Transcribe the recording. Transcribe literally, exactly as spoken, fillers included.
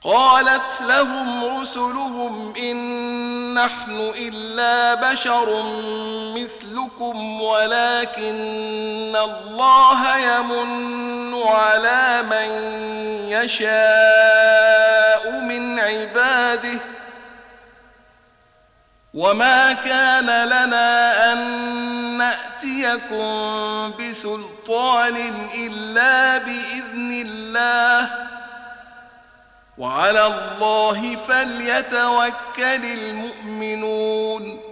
قالت لهم رسلهم إن نحن إلا بشر مثلكم ولكن الله يمن على من يشاء من عباده وما كان لنا أن نأتيكم بسلطان إلا بإذن الله وعلى الله فليتوكل المؤمنون